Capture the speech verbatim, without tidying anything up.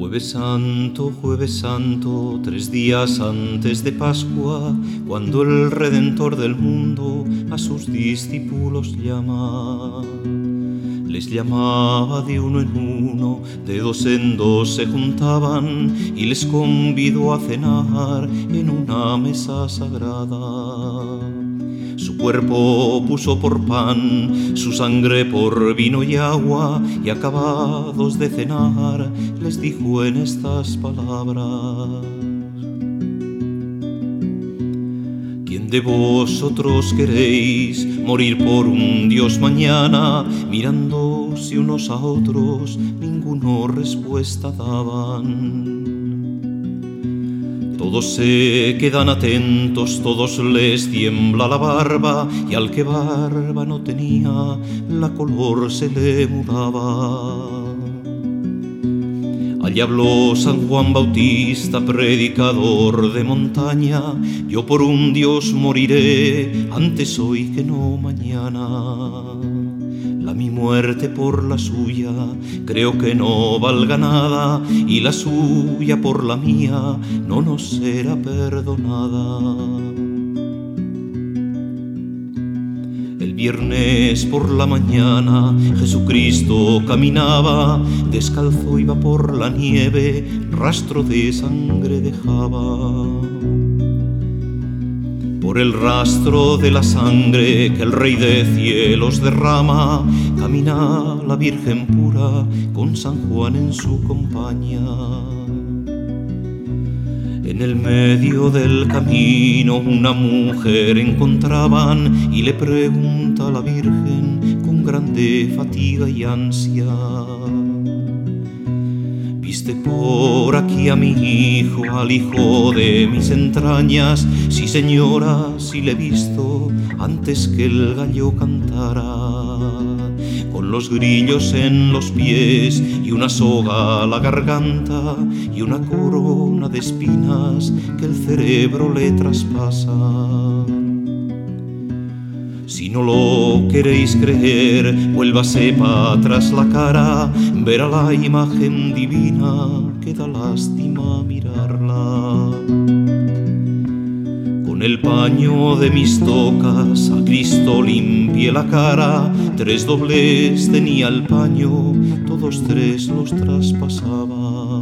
Jueves Santo, Jueves Santo, tres días antes de Pascua, cuando el Redentor del mundo a sus discípulos llama. Les llamaba de uno en uno, de dos en dos se juntaban y les convidó a cenar en una mesa sagrada. Su cuerpo puso por pan, su sangre por vino y agua, y acabados de cenar les dijo en estas palabras: ¿Quién de vosotros queréis morir por un Dios mañana? Mirándose unos a otros, ninguno respuesta daban. Todos se quedan atentos, todos les tiembla la barba, y al que barba no tenía, la color se le mudaba. Allí habló San Juan Bautista, predicador de montaña: yo por un Dios moriré, antes hoy que no mañana. La mi muerte por la suya creo que no valga nada, y la suya por la mía no nos será perdonada. El viernes por la mañana Jesucristo caminaba, descalzo iba por la nieve, rastro de sangre dejaba. Por el rastro de la sangre que el Rey de cielos derrama, camina la Virgen pura con San Juan en su compañía. En el medio del camino una mujer encontraban y le pregunta a la Virgen con grande fatiga y ansia: ¿viste por aquí a mi hijo, al hijo de mis entrañas? Sí, señora, sí le he visto antes que el gallo cantara. Con los grillos en los pies y una soga a la garganta y una corona de espinas que el cerebro le traspasa. Si no lo queréis creer, vuélvase para atrás la cara, verá la imagen divina que da lástima mirarla. Con el paño de mis tocas a Cristo limpié la cara, tres dobles tenía el paño, todos tres los traspasaba.